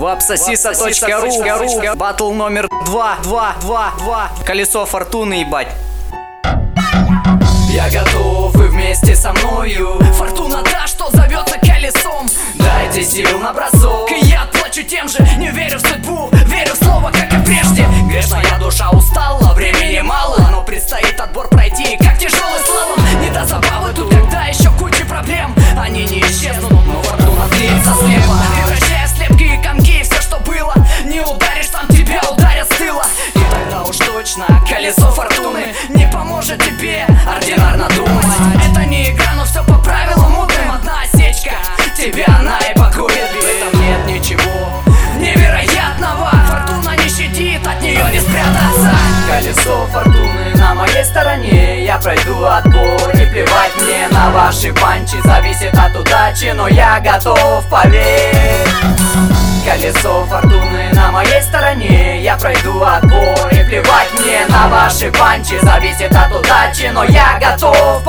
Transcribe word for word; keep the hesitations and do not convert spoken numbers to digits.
Вапсосиса точка ру. Батл номер два, два, два, два. Колесо фортуны, ебать. Я готов, и вместе со мною фортуна та, что зовется колесом. Дайте сил на бросок, и я отплачу тем же. Не верю в судьбу, верю в слово, как и прежде. Грешная душа устала, времени мало, но предстоит отбор пройти, как тяжелый слалом. Не до забавы тут, когда еще куча проблем. Они не исчезнут, но фортуна длится слепо. Превращая слепки и комки, все, что было. Не ударишь, там тебя ударят с тыла. И тогда уж точно колесо фортуны не поможет тебе ординарно думать. Это не игра, но все по правилам мутным. Одна осечка, тебя она и погубит. В этом нет ничего невероятного. Фортуна не щадит, от нее не спрятаться. Колесо фортуны на моей стороне. Я пройду отбор, не плевать мне на ваши панчи. Зависит от удачи, но я готов, поверь. Колесо фортуны на моей стороне. Я пройду отбор, и плевать мне на ваши панчи. Зависит от удачи, но я готов.